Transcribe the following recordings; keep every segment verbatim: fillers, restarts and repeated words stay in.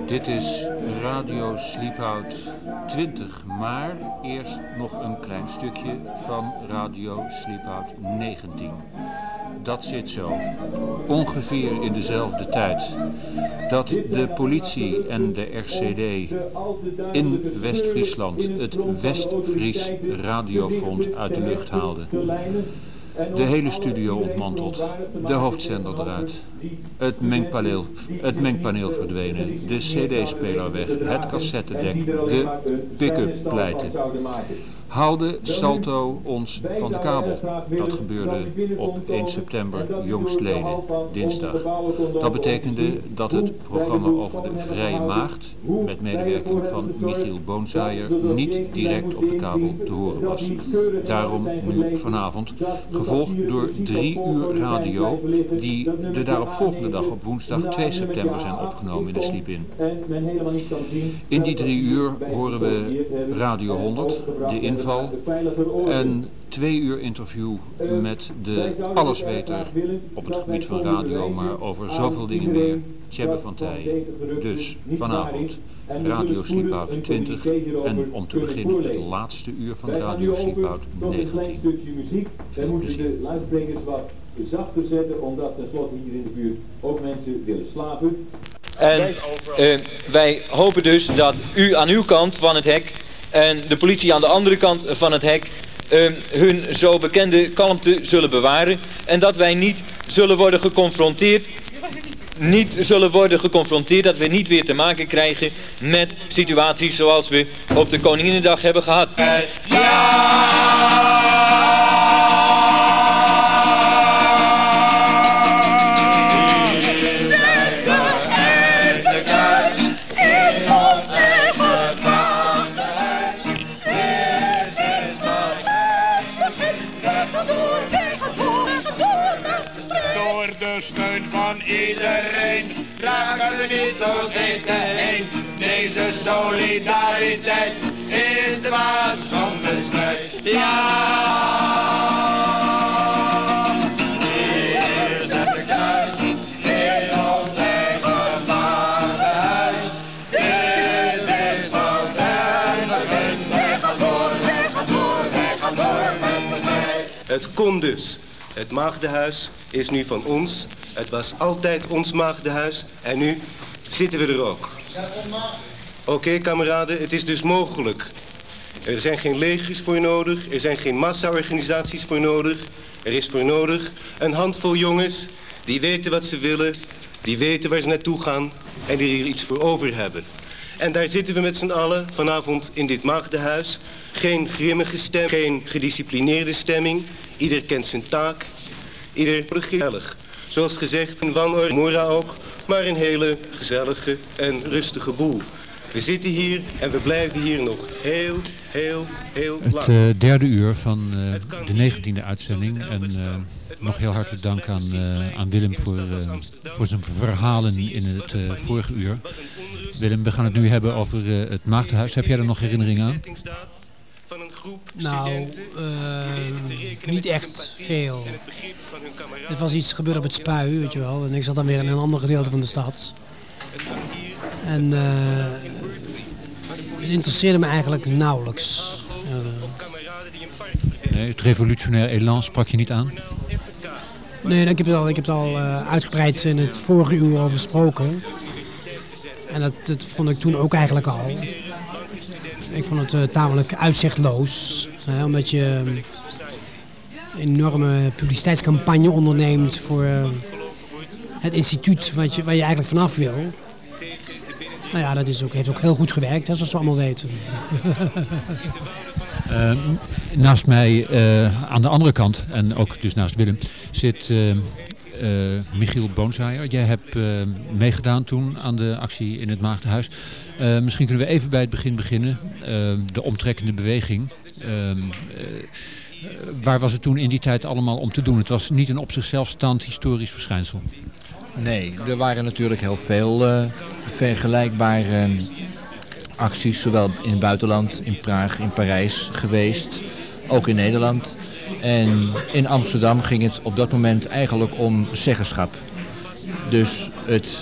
Dit is Radio Sleephout twintig, maar eerst nog een klein stukje van Radio Sleephout negentien. Dat zit zo, ongeveer in dezelfde tijd, dat de politie en de R C D in West-Friesland het West-Fries Radiofront uit de lucht haalden. De hele studio ontmanteld, de hoofdzender eruit, het mengpaneel, het mengpaneel verdwenen, de cd-speler weg, het cassettedek, de pick-up pleiten. Haalde Salto ons van de kabel. Dat gebeurde op één september jongstleden, dinsdag. Dat betekende dat het programma over de Vrije Maagd, met medewerking van Michiel Boonzaaier, niet direct op de kabel te horen was. Daarom nu vanavond, gevolgd door drie uur radio, die de daaropvolgende dag op woensdag twee september zijn opgenomen in de Sleep-In. In die drie uur horen we Radio honderd, de inval, en twee uur interview met de allesweter op het gebied van radio, maar over zoveel dingen meer, Tjebbe van Tijen. Dus vanavond Radio Sleephout twintig en om te beginnen het laatste uur van Radio Sleephout negentien. Veel plezier. Zachter zetten, omdat tenslotte hier in de buurt ook mensen willen slapen. En uh, wij hopen dus dat u aan uw kant van het hek en de politie aan de andere kant van het hek uh, hun zo bekende kalmte zullen bewaren. En dat wij niet zullen worden geconfronteerd, niet zullen worden geconfronteerd, dat we niet weer te maken krijgen met situaties zoals we op de Koninginnedag hebben gehad. Uh, ja! Steun van iedereen, raken we niet ons eten heen. Deze solidariteit is de basis van de strijd. Ja! Hier is het thuis, in ons eigen maagdenhuis. Dit is van sterren, wij gaan door, wij gaan door, wij gaan door met de strijd. Het kon dus. Het maagdenhuis is nu van ons. Het was altijd ons maagdenhuis. En nu zitten we er ook. Oké, okay, kameraden, het is dus mogelijk. Er zijn geen legers voor nodig. Er zijn geen massa-organisaties voor nodig. Er is voor nodig een handvol jongens die weten wat ze willen, die weten waar ze naartoe gaan en die er iets voor over hebben. En daar zitten we met z'n allen vanavond in dit maagdenhuis. Geen grimmige stem, geen gedisciplineerde stemming. Ieder kent zijn taak, ieder gezellig. Zoals gezegd, een wanorde, mora ook, maar een hele gezellige en rustige boel. We zitten hier en we blijven hier nog heel, heel, heel lang. Het uh, derde uur van uh, de negentiende uitzending. En uh, nog heel hartelijk dank aan, uh, aan Willem voor, uh, voor zijn verhalen in het uh, vorige uur. Willem, we gaan het nu hebben over uh, het Maagdenhuis. Heb jij er nog herinnering aan? Nou, uh, niet echt veel. Het was iets gebeurd op het Spui, weet je wel. En ik zat dan weer in een ander gedeelte van de stad. En uh, het interesseerde me eigenlijk nauwelijks. Uh, nee, het revolutionair elan sprak je niet aan? Nee, ik heb het al, ik heb het al uh, uitgebreid in het vorige uur over gesproken. En dat, dat vond ik toen ook eigenlijk al. Ik vond het uh, tamelijk uitzichtloos. Hè, omdat je een enorme publiciteitscampagne onderneemt voor uh, het instituut wat je, waar je eigenlijk vanaf wil. Nou ja, dat is ook, heeft ook heel goed gewerkt, hè, zoals we allemaal weten. uh, naast mij, uh, aan de andere kant, en ook dus naast Willem, zit uh, uh, Michiel Boonzaaier. Jij hebt uh, meegedaan toen aan de actie in het Maagdenhuis. Uh, misschien kunnen we even bij het begin beginnen. Uh, de omtrekkende beweging. Uh, uh, waar was het toen in die tijd allemaal om te doen? Het was niet een op zichzelf staand historisch verschijnsel. Nee, er waren natuurlijk heel veel uh, vergelijkbare uh, acties. Zowel in het buitenland, in Praag, in Parijs geweest. Ook in Nederland. En in Amsterdam ging het op dat moment eigenlijk om zeggenschap. Dus het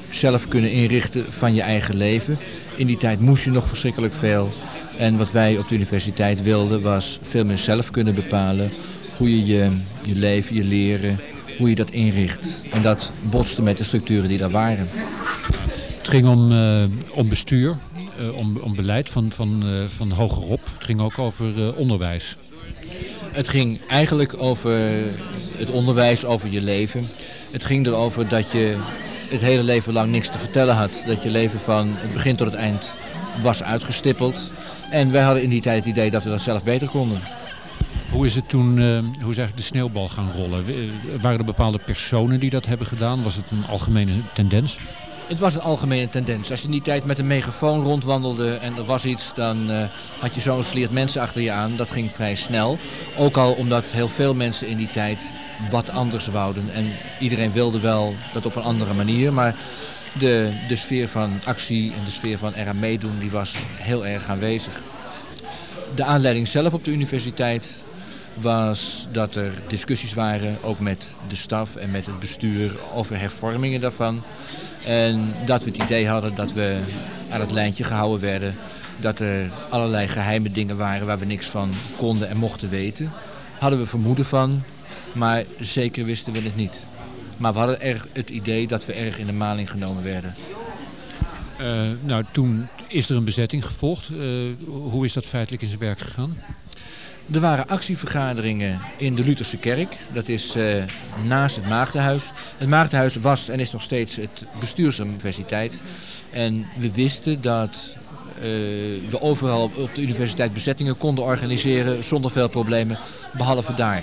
zelf kunnen inrichten van je eigen leven. In die tijd moest je nog verschrikkelijk veel. En wat wij op de universiteit wilden was veel meer zelf kunnen bepalen hoe je je, je leven, je leren, hoe je dat inricht. En dat botste met de structuren die daar waren. Het ging om, uh, om bestuur, uh, om, om beleid van, van, uh, van hogerop. Het ging ook over uh, onderwijs. Het ging eigenlijk over het onderwijs, over je leven. Het ging erover dat je het hele leven lang niks te vertellen had. Dat je leven van het begin tot het eind was uitgestippeld. En wij hadden in die tijd het idee dat we dat zelf beter konden. Hoe is het toen, uh, hoe is eigenlijk de sneeuwbal gaan rollen? Waren er bepaalde personen die dat hebben gedaan? Was het een algemene tendens? Het was een algemene tendens. Als je in die tijd met een megafoon rondwandelde en er was iets, dan uh, had je zo'n sliert mensen achter je aan. Dat ging vrij snel. Ook al omdat heel veel mensen in die tijd wat anders wouden. En iedereen wilde wel dat op een andere manier. Maar de, de sfeer van actie en de sfeer van eraan meedoen, die was heel erg aanwezig. De aanleiding zelf op de universiteit was dat er discussies waren, ook met de staf en met het bestuur, over hervormingen daarvan. En dat we het idee hadden dat we aan het lijntje gehouden werden. Dat er allerlei geheime dingen waren waar we niks van konden en mochten weten. Hadden we vermoeden van, maar zeker wisten we het niet. Maar we hadden erg het idee dat we erg in de maling genomen werden. Uh, nou, toen is er een bezetting gevolgd. Uh, hoe is dat feitelijk in zijn werk gegaan? Er waren actievergaderingen in de Lutherse kerk. Dat is uh, naast het Maagdenhuis. Het Maagdenhuis was en is nog steeds het bestuur van de universiteit. En we wisten dat uh, we overal op de universiteit bezettingen konden organiseren zonder veel problemen, behalve daar.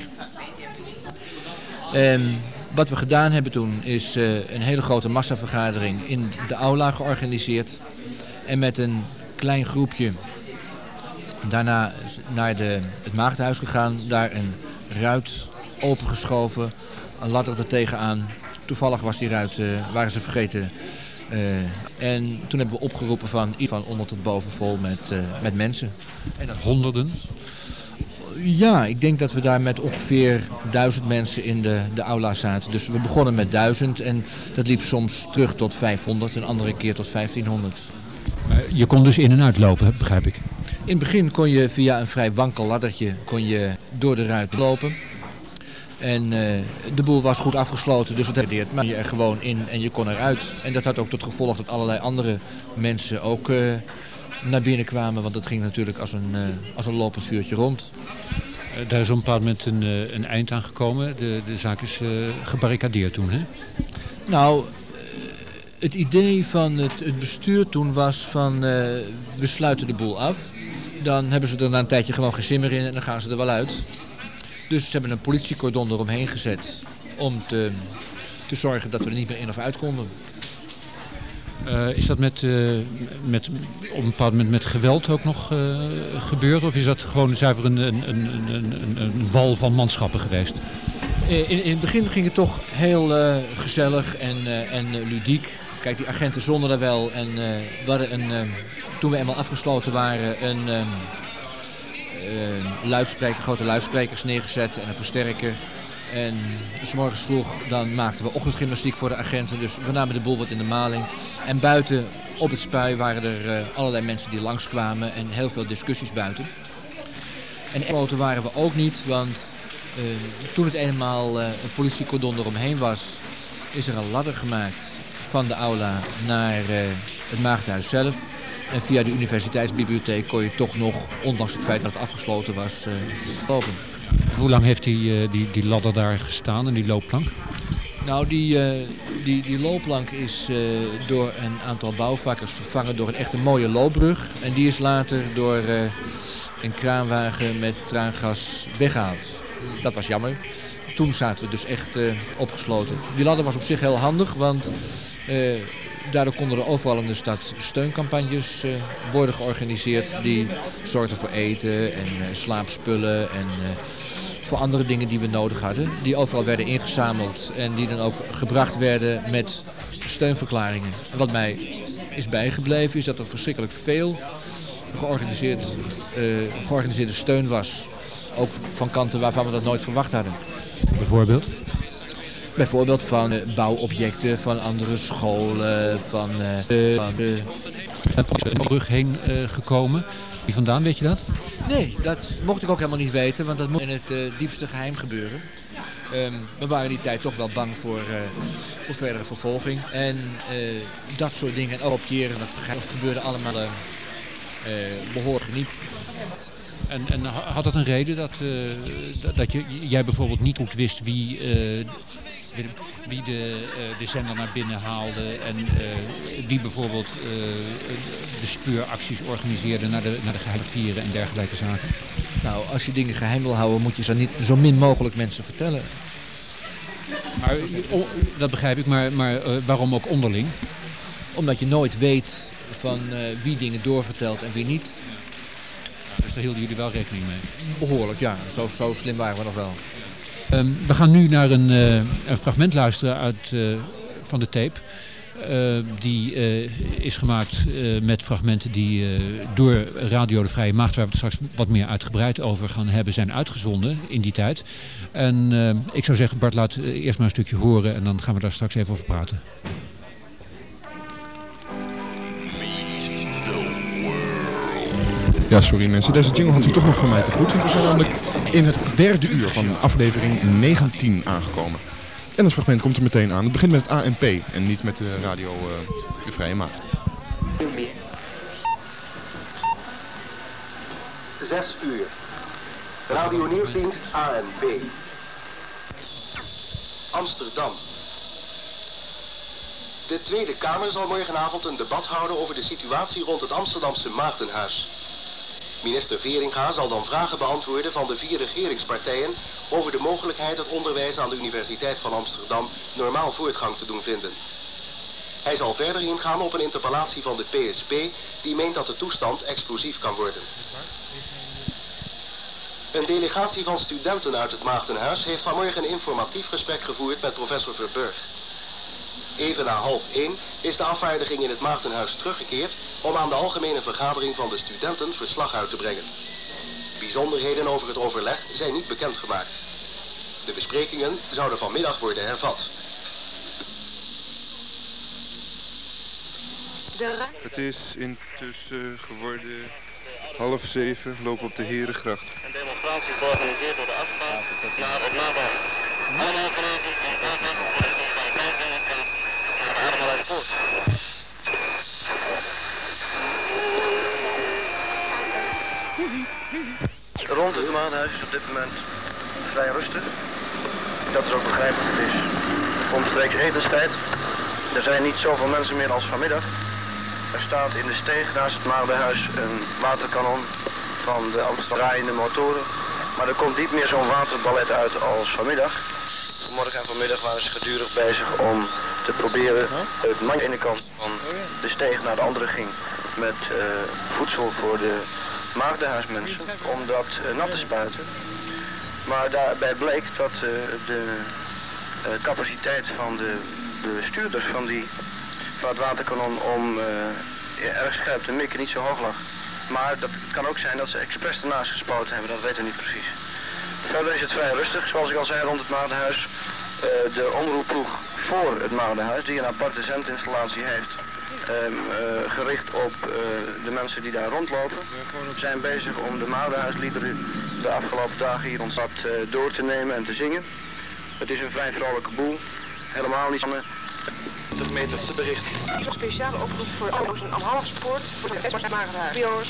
Um, wat we gedaan hebben toen is uh, een hele grote massavergadering in de aula georganiseerd. En met een klein groepje daarna naar de, het Maagdenhuis gegaan, daar een ruit opengeschoven, een ladder er tegenaan. Toevallig was die ruit, uh, waren ze vergeten. Uh, en toen hebben we opgeroepen van, van onder tot boven vol met, uh, met mensen. En dat honderden? Ja, ik denk dat we daar met ongeveer duizend mensen in de, de aula zaten. Dus we begonnen met duizend en dat liep soms terug tot vijfhonderd, een andere keer tot vijftienhonderd. Maar je kon dus in en uitlopen, begrijp ik? In het begin kon je via een vrij wankel laddertje kon je door de ruit lopen. En uh, de boel was goed afgesloten, dus het deed maar je er gewoon in en je kon eruit. En dat had ook tot gevolg dat allerlei andere mensen ook uh, naar binnen kwamen. Want het ging natuurlijk als een, uh, als een lopend vuurtje rond. Uh, daar is op een bepaald moment een, uh, een eind aan gekomen. De, de zaak is uh, gebarricadeerd toen, hè? Nou, het idee van het, het bestuur toen was van uh, we sluiten de boel af. Dan hebben ze er na een tijdje gewoon geen zin meer in en dan gaan ze er wel uit. Dus ze hebben een politiecordon eromheen gezet om te, te zorgen dat we er niet meer in of uit konden. Uh, is dat met, uh, met, op een bepaald moment met geweld ook nog uh, gebeurd? Of is dat gewoon zuiver een, een, een, een, een wal van manschappen geweest? In, in het begin ging het toch heel uh, gezellig en, uh, en uh, ludiek. Kijk, die agenten zonden er wel. En uh, we hadden een, uh, toen we eenmaal afgesloten waren, een uh, uh, luidspreker, grote luidsprekers neergezet en een versterker. En 's morgens vroeg dan maakten we ochtendgymnastiek voor de agenten. Dus we namen de boel wat in de maling. En buiten op het spui waren er uh, allerlei mensen die langskwamen en heel veel discussies buiten. En grote waren we ook niet, want uh, toen het eenmaal uh, een politiecordon eromheen was, is er een ladder gemaakt van de aula naar uh, het Maagdenhuis zelf. En via de universiteitsbibliotheek kon je toch nog, ondanks het feit dat het afgesloten was, uh, lopen. Hoe lang heeft die, die, die ladder daar gestaan en die loopplank? Nou, die, uh, die, die loopplank is uh, door een aantal bouwvakkers vervangen door een echte mooie loopbrug. En die is later door uh, een kraanwagen met traangas weggehaald. Dat was jammer. Toen zaten we dus echt uh, opgesloten. Die ladder was op zich heel handig, want uh, daardoor konden er overal in de stad steuncampagnes uh, worden georganiseerd. Die zorgden voor eten en uh, slaapspullen en uh, voor andere dingen die we nodig hadden. Die overal werden ingezameld en die dan ook gebracht werden met steunverklaringen. En wat mij is bijgebleven is dat er verschrikkelijk veel georganiseerd, uh, georganiseerde steun was. Ook van kanten waarvan we dat nooit verwacht hadden. Bijvoorbeeld? Bijvoorbeeld van uh, bouwobjecten, van andere scholen, van... Uh, van uh, een brug heen uh, gekomen. Wie vandaan, weet je dat? Nee, dat mocht ik ook helemaal niet weten, want dat moet in het uh, diepste geheim gebeuren. Um, we waren die tijd toch wel bang voor, uh, voor verdere vervolging. En uh, dat soort dingen, en opiëren, dat, dat gebeurde allemaal uh, uh, behoorlijk niet. En, en had dat een reden dat, uh, dat je, jij bijvoorbeeld niet goed wist wie, uh, wie de, uh, de zender naar binnen haalde en uh, wie bijvoorbeeld uh, de speuracties organiseerde naar de, naar de geheime papieren en dergelijke zaken? Nou, als je dingen geheim wil houden, moet je ze niet zo min mogelijk mensen vertellen. Maar, o, dat begrijp ik, maar, maar uh, waarom ook onderling? Omdat je nooit weet van uh, wie dingen doorvertelt en wie niet. Dus daar hielden jullie wel rekening mee? Behoorlijk, ja. Zo, zo slim waren we nog wel. Um, we gaan nu naar een, uh, een fragment luisteren uit, uh, van de tape. Uh, die uh, is gemaakt uh, met fragmenten die uh, door Radio de Vrije Maagd, waar we het straks wat meer uitgebreid over gaan hebben, zijn uitgezonden in die tijd. En uh, ik zou zeggen, Bart, laat eerst maar een stukje horen en dan gaan we daar straks even over praten. Ja, sorry mensen. Deze jingle had u toch nog van mij te goed. Want we zijn namelijk in het derde uur van aflevering negentien aangekomen. En het fragment komt er meteen aan. Het begint met het A N P en niet met de radio uh, de Vrije Maagd. Zes uur. Radio Nieuwsdienst A N P. Amsterdam. De Tweede Kamer zal morgenavond een debat houden over de situatie rond het Amsterdamse Maagdenhuis. Minister Veringa zal dan vragen beantwoorden van de vier regeringspartijen over de mogelijkheid het onderwijs aan de Universiteit van Amsterdam normaal voortgang te doen vinden. Hij zal verder ingaan op een interpellatie van de P S P die meent dat de toestand explosief kan worden. Een delegatie van studenten uit het Maagdenhuis heeft vanmorgen een informatief gesprek gevoerd met professor Verburg. Even na half één is de afvaardiging in het Maagdenhuis teruggekeerd om aan de algemene vergadering van de studenten verslag uit te brengen. Bijzonderheden over het overleg zijn niet bekendgemaakt. De besprekingen zouden vanmiddag worden hervat. Het is intussen geworden half zeven, lopen op de Herengracht. Een demonstratie georganiseerd door de afstand naar het nabij. Allemaal vanavond allemaal uit voort. Rond het Maagdenhuis is op dit moment vrij rustig. Dat is ook begrijpelijk. Het is omstreeks etenstijd. Er zijn niet zoveel mensen meer als vanmiddag. Er staat in de steeg naast het Maagdenhuis een waterkanon van de Amsterdam draaiende motoren. Maar er komt niet meer zo'n waterballet uit als vanmiddag. Vanmorgen en vanmiddag waren ze gedurig bezig om te proberen het man aan de ene kant van de steeg naar de andere ging met uh, voedsel voor de Maagdenhuismensen om dat uh, nat te spuiten. Maar daarbij bleek dat uh, de uh, capaciteit van de bestuurders van, die, van het waterkanon om uh, erg scherp te mikken niet zo hoog lag. Maar dat kan ook zijn dat ze expres ernaast gespoten hebben, dat weten we niet precies. Verder is het vrij rustig, zoals ik al zei, rond het Maagdenhuis. Uh, de omroepploeg voor het Maagdenhuis, die een aparte zendinstallatie heeft, um, uh, gericht op uh, de mensen die daar rondlopen, zijn bezig om de Maagdenhuisliederen de afgelopen dagen hier ons stad uh, door te nemen en te zingen. Het is een vrij vrolijke boel, helemaal niet van twintig meter te berichten. Een speciale oproep voor auto's en halfspoort voor de Maagdenhuis.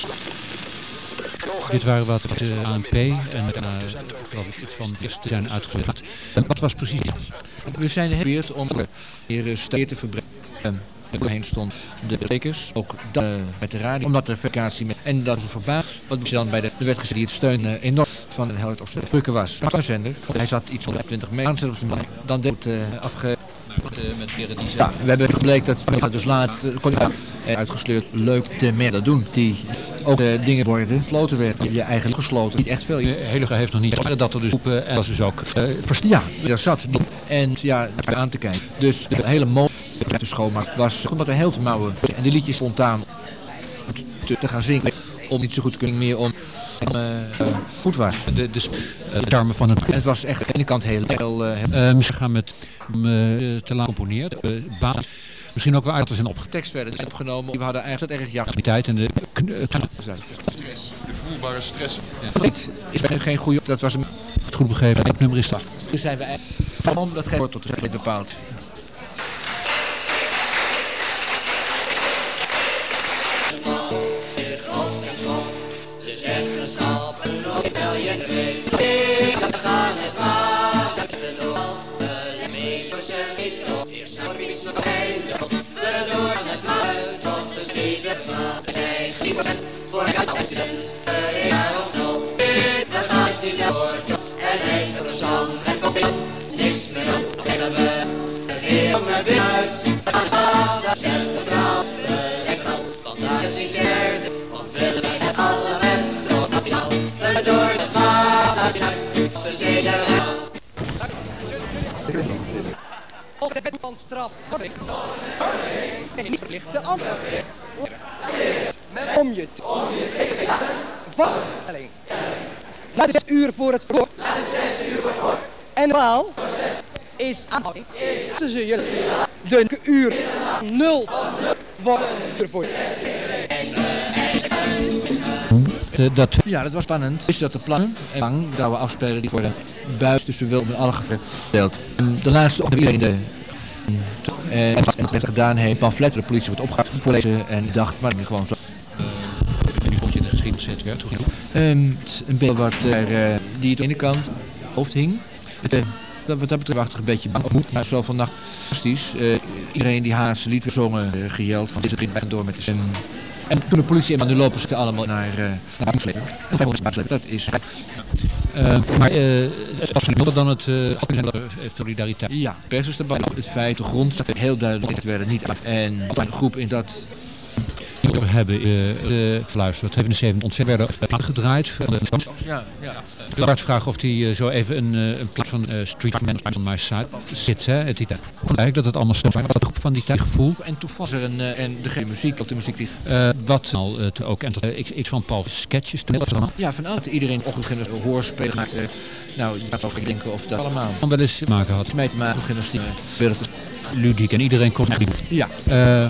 Dit waren wat de A N P en uh, geloof ik iets van het eerste zijn uitgezet. Wat was precies? We zijn geprobeerd om hier steeds te verbreiden. Doorheen stond de sprekers, ook dat, uh, met de radio, omdat de verificatie met en dat is een verbaasd. Wat je dan bij de, de werd gezegd die het steun uh, enorm van het helft op zijn drukken was. Een zender, hij zat iets van twintig meter op de man. Dan deed het uh, afge. Met ja, we hebben gebleken dat dus laat kon ik uitgesleurd leuk te meer dat doen. Die ook uh, dingen worden gesloten werden. Je eigenlijk gesloten. Niet echt veel. Heilige heeft nog niet maar dat er dus roepen en dat is dus ook uh, ja, daar zat en ja, aan te kijken. Dus de hele mogelijkheid te schoonmaken was omdat er heel te mouwen en de liedjes spontaan te, te gaan zingen om niet zo goed te kunnen meer om uh, uh, goed was. De, de, de darmen van het... En het was echt aan de ene kant heel lekker. Uh, uh, misschien gaan met uh, te laat componeerd. Uh, basis. Misschien ook wel uit te zijn opgenomen. Tekst werden dus opgenomen. We hadden eigenlijk dat erg ja. tijd en de... Stress. De voelbare stress. Ja. Dit is geen goede... Dat was een... Het goed begrepen. Het nummer is dat. Dus zijn we eigenlijk... Om dat geen tot de tijd bepaald. Voor het accident, de jaar op de gast die hoort en heeft interessant en koppie, niks meer op, leggen we weer jongen weer uit, aan dat centraal beleggen, want daar is hij derde, want willen we het alle met groot kapitaal, we door de vader zien uit, op de zee der hel. Op de bedstraf word ik en niet verplicht de andere. Om je te valling. Na de zes uur voor het verhoor. En waal is aanhouding tussen jullie. De uur nul wordt ervoor. De, dat... Ja, dat was spannend. Is dat de plannen en bang dat we afspelen die voor de buis tussen wil met alle geverdeeld. De laatste ochtend iedereen de en wat het gedaan heeft, pamflet de politie wordt opgehaald voorlezen en dacht maar niet gewoon zo. En die vond je in de geschiedenis gezet werd? Um, een beeld wat er uh, die het aan de ene kant hoofd hing. Het, uh, dat, wat dat betreft wachtig een beetje bang moet, maar zo vannacht fantastisch. Uh, iedereen die Haanse lied gezongen, uh, gejeld van dit ging door met de stem. En toen de politie en nu lopen ze allemaal naar uh, naar Buikslepen. En vijfhonderd dat is. Uh, maar uh, het was minder dan het uh, solidariteit. Ja, pers is erbij. Het feit, de grond heel duidelijk werden niet aan. En een groep in dat. We hebben uh, geluisterd. Het heeft in de zeventig ontzettend werden aangedraaid. Ja, ja. Ik wil Bart vragen of hij uh, zo even een, uh, een plaats van uh, Street Man on My Side zit. Hè, het idee. Eigenlijk dat het allemaal zo zijn. Wat de groep van die tijd gevoel. En toen was er een uh, en de muziek op de muziek die. Uh, wat al uh, ook en uh, iets, iets van Paul sketches toen was dan. Ja, van oud iedereen ochtend een hoorspelen gemaakt. Uh, nou, je gaat ook denken of dat allemaal. Dan wel eens maken had. Mee te maken gymnastiek. Uh, ludiek en iedereen kon. Ja. Uh,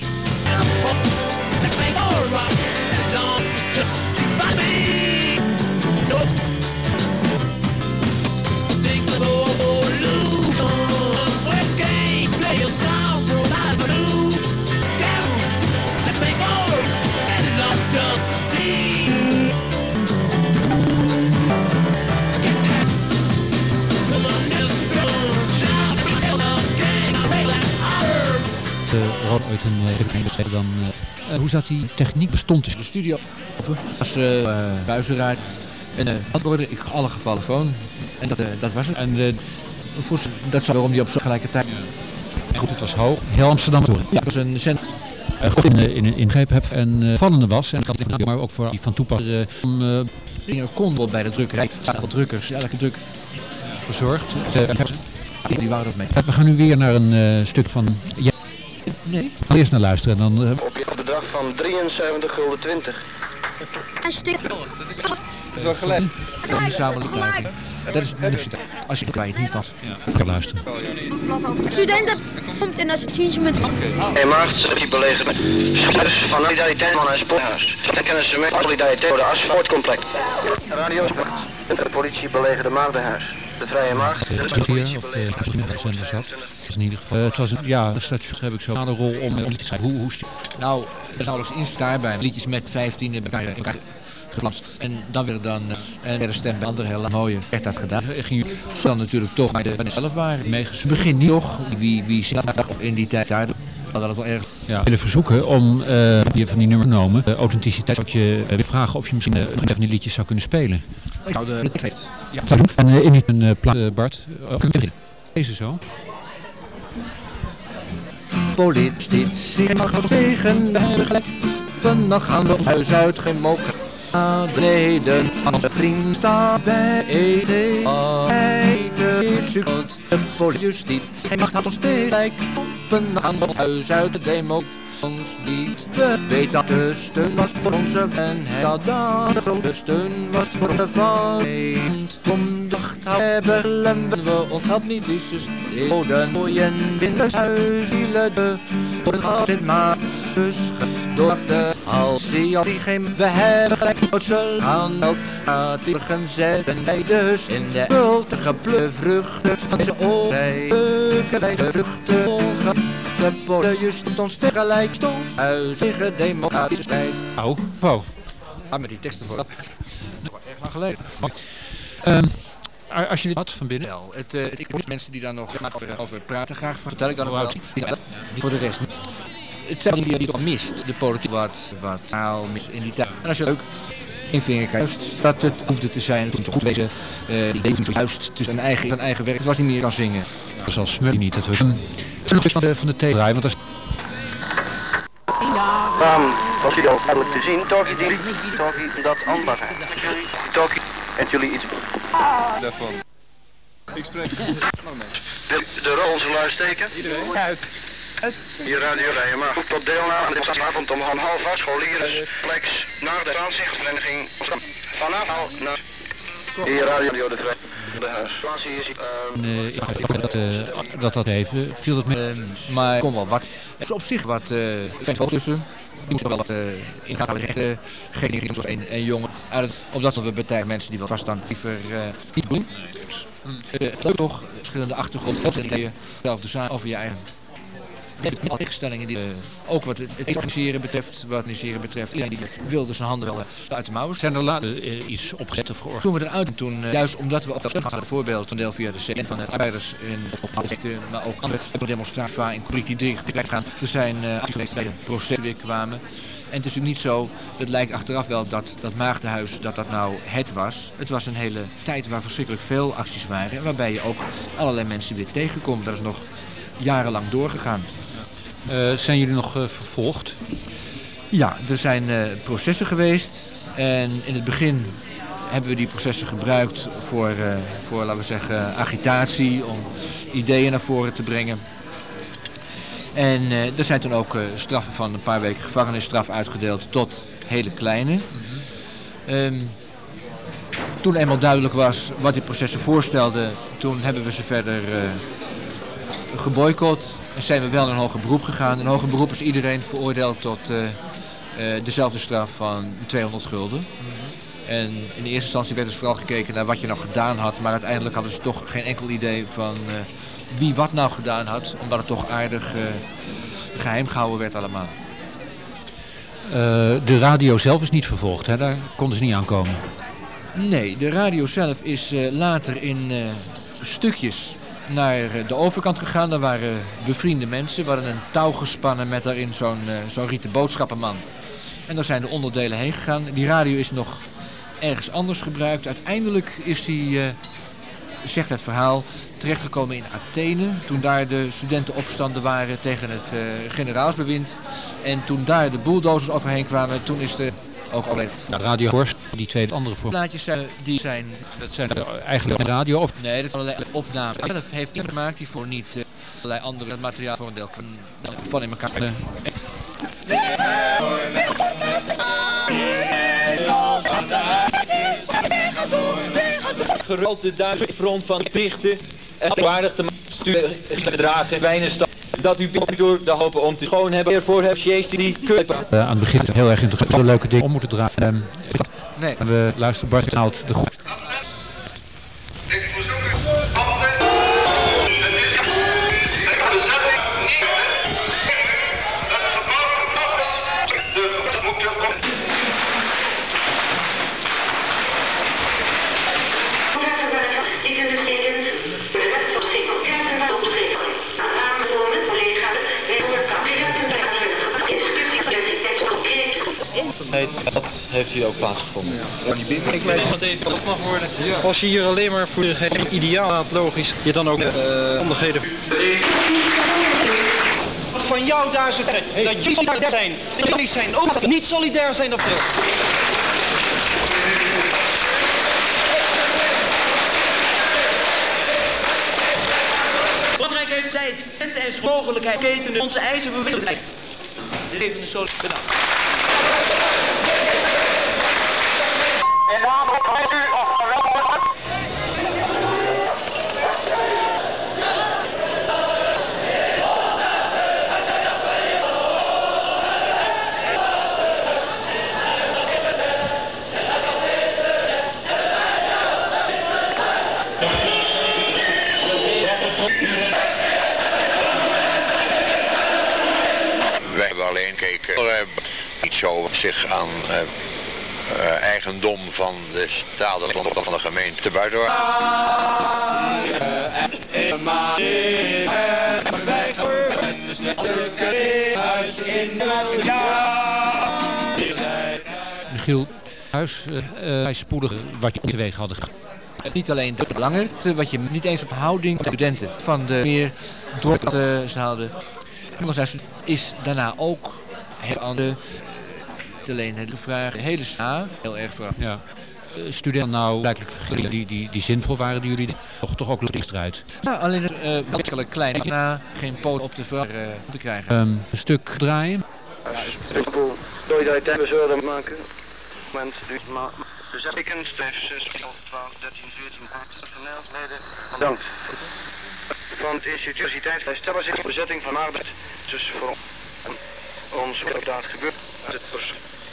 ooit een uh, dan uh, hoe zat die techniek bestond dus? De studio was uh, uh, buizeraar en uh, antwoordde ik alle gevallen gewoon en dat, uh, dat was het. En uh, voor, dat zou waarom die op zo'n gelijke tijd. Ja. Goed, het was hoog. Heel Amsterdam door. Ja, het was een cent. Uh, goed in, in, in ingreep heb en uh, vallende was en dat maar ook voor die van toepassing om uh, dingen kon wel bij de drukkerij. Staat wel drukkers, elke druk verzorgd. Uh, die waren dat mee. We gaan nu weer naar een uh, stuk van. Ja. Nee. Eerst naar luisteren en dan. Uh... Op je bedrag van drieënzeventig gulden twintig. Een stuk. Dat is wel gelijk. Van de samenleving. Dat is niks. Als je er kwijt niet van. Ja, ik kan luisteren. Studenten komt en dan zien ze met. In maart die belegerd met schutters van Solidariteit van een spoorhuis. Dan kennen ze met Solidariteit voor de asfaltcomplex. Radio. De politie belegerde Maagdenhuis. De Vrije Markt. Het hier, of de zender zat. In ieder geval. Het was een, ja, dat heb ik zo een rol om, om te schrijven. Hoe, hoe nou, er is nauwelijks iets daarbij. Liedjes met vijftien in elkaar, in elkaar geflamst. En dan weer dan uh, en weer de stem bij andere hele mooie. Echt dat gedaan. Ging je dan natuurlijk toch bij de zelf waren. Meegespeeld. Begin niet nog. Wie wie zag of in die tijd daar. Dat het wel erg. Ja. willen verzoeken om uh, je van die nummer genomen. De authenticiteit zou ik je uh, weer vragen of je misschien uh, een van die liedjes zou kunnen spelen. Ik zou de tekst heeft. Ja. En uh, in die een uh, plaat, uh, Bart. Uh, deze zo. Politie mag tegen de dan gaan we ons huis uit geen mok. Beneden van onze vriend staat bij eten. De politie mag ons tegelijk. Dan gaan we ons huis uit de demo. ons niet. We weten dat de steun was voor onze en dat dan de grote steun was voor onze vriend. Om dacht hebben lemmen we ons had niet is de mooien wintershuizielen de voor het gas in maat dus door de als die als die geen we hebben gelijk ze aanmeld gaat die zetten wij dus in de bultige vruchten van deze oorlog bij de vruchten de polen je stond ons tegelijk stond huis tegen democratische strijd. Oh, wow. Ah, met die teksten voor dat erg lang geleden. Um, als je dit had van binnen? Wel, het, uh, het, ik moet mensen die daar nog over, over praten graag vertel ik dan nog wel. Voor de rest. Het zijn dingen die je toch mist. De politiek wat, wat taal mist in die tijd. En als je leuk in vinger juist dat het hoefde te zijn, het moet goed wezen. Uh, die leven juist, het is een eigen, een eigen werk. Het was niet meer kan zingen. Dat is al smurrie niet. Dat we um, nog eens van de, van de thee draaien, want dat is... Naam was jullie al duidelijk te zien. Toki die, Toki dat anders. Toki en jullie iets daarvan. Ik spreek. De, de rol zullen uitsteken. Iedereen uit. Uit. Hier radio rijden, maar goed tot deelname aan de demonstratieavond om half acht scholieren flex naar de aanzichtvereniging vanavond naar hier radio de Vrij. De huisplaatsie is Nee, ik dacht dat, uh, dat dat even viel het mee. Uh, maar kom wel wat. Er is op zich wat uh, vent tussen. Die moesten wel wat uh, ingaan houden rechten. Geen ding zoals een, een jongen. Uit, omdat we bij mensen die wel vaststaan liever uh, niet doen. Uh, leuk toch, verschillende achtergronden. Dezelfde zaak over je eigen. Je hebt al tegenstellingen die uh, ook wat het, het organiseren betreft, wat organiseren betreft. Iedereen die wilde zijn handen wel uh, uit de mouwen. Zijn er later uh, iets opgezet of georganiseerd? Toen we eruit toen, uh, juist omdat we ook steun hadden, bijvoorbeeld een deel via de C N van de arbeiders en opgezeten, maar ook andere demonstraties waar in Corrie die tegelijk gaan. Er zijn uh, acties bij het proces weer kwamen. En het is natuurlijk niet zo, het lijkt achteraf wel dat dat Maagdenhuis dat dat nou het was. Het was een hele tijd waar verschrikkelijk veel acties waren, waarbij je ook allerlei mensen weer tegenkomt. Dat is nog jarenlang doorgegaan. Uh, zijn jullie nog uh, vervolgd? Ja, er zijn uh, processen geweest. En in het begin hebben we die processen gebruikt voor, uh, voor laten we zeggen, agitatie, om ideeën naar voren te brengen. En uh, er zijn toen ook uh, straffen van een paar weken gevangenisstraf uitgedeeld tot hele kleine. Mm-hmm. um, toen eenmaal duidelijk was wat die processen voorstelden, toen hebben we ze verder uh, geboycott. En zijn we wel in een hoger beroep gegaan. In hoger beroep is iedereen veroordeeld tot uh, uh, dezelfde straf van tweehonderd gulden. Mm-hmm. En in de eerste instantie werd dus vooral gekeken naar wat je nou gedaan had. Maar uiteindelijk hadden ze toch geen enkel idee van uh, wie wat nou gedaan had. Omdat het toch aardig uh, geheim gehouden werd allemaal. Uh, de radio zelf is niet vervolgd, hè? Daar konden ze niet aankomen. Nee, de radio zelf is uh, later in uh, stukjes naar de overkant gegaan. Daar waren bevriende mensen. We hadden een touw gespannen met daarin zo'n uh, zo'n rieten boodschappenmand. En daar zijn de onderdelen heen gegaan. Die radio is nog ergens anders gebruikt. Uiteindelijk is die, uh, zegt het verhaal, terechtgekomen in Athene. Toen daar de studentenopstanden waren tegen het uh, generaalsbewind. En toen daar de bulldozers overheen kwamen, toen is de ook alleen. Nou, Radio Horst, die twee andere voor. Plaatjes zijn, die zijn. Dat zijn eigenlijk radio of? Nee, dat zijn allerlei opnames. Zelf heeft iemand gemaakt die voor niet uh, allerlei andere materiaal voor een deel van in elkaar. Uh, Gerold de Duitse front van plichten en waardig te sturen te dragen wijnenstad. Dat u door de hopen om te schoon hebben. Ervoor heb je die keupen. Uh, aan het begin is het heel erg interessant. Zo leuke dingen om moeten draaien. Um, nee. En we luisteren Bart haalt de groep. Dat heeft hier ook plaatsgevonden. Ja. Ik weet dat even dat mag worden. Ja. Als je hier alleen maar voor je ideaal aan het logisch, je dan ook uh, omstandigheden. Van jou daar zeggen hey. Dat jullie solidair zijn. Dat jullie zijn ook niet solidair zijn of terug. Frankrijk heeft tijd en mogelijkheid keten onze eisen voor wisselheid. De levende sol. Bedankt. In naam van u of geweldig. Wij hebben alleen gekeken, uh, niet zo zich aan uh, uh, eigendom van de staat of van de gemeente buiten. Michiel, huis, uh, uh, spoedig wat je teweeg hadden. Niet alleen de langer, wat je niet eens op houding van studenten van de meer dorpen hadden. Is daarna ook heel andere, niet alleen hele vraag, hele sna, heel erg vraag. Ja. Studenten nou blijkbaar die, die, die zinvol waren die jullie toch, toch ook licht eruit. Ja, alleen het uh, klein na geen poot op de vraag uh, te krijgen. Um, een stuk draaien. Ja, is het simpel. Door je tijd we zullen maken. Moment, maar dus heb ik een vijf, zes, twaalf, dertien, veertien, leden. Bedankt. Van het instituut bij Stella zit de bezetting van arbeid. Dus voor ons inderdaad gebeurt het pers.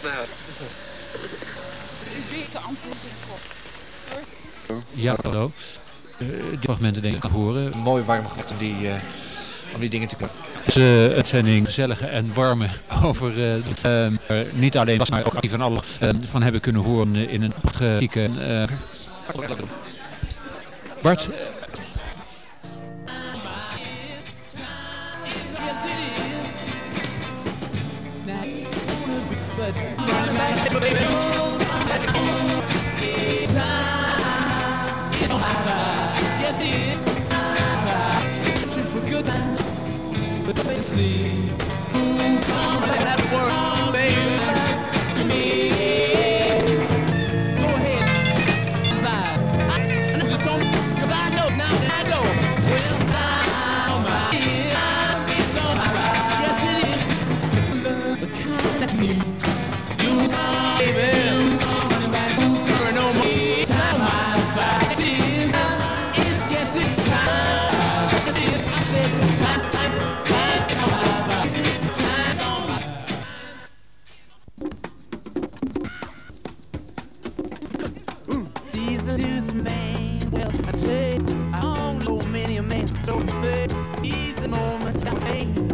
Ja, hallo. Uh, die fragmenten denk ik horen. Mooi warm gehad om die, uh, om die dingen te kunnen. Het is een uh, uitzending gezellige en warme over uh, uh, uh, niet alleen was, maar ook die van alle uh, van hebben kunnen horen in een chique. Uh, Bart. I don't know many a man so bad. He's an old man.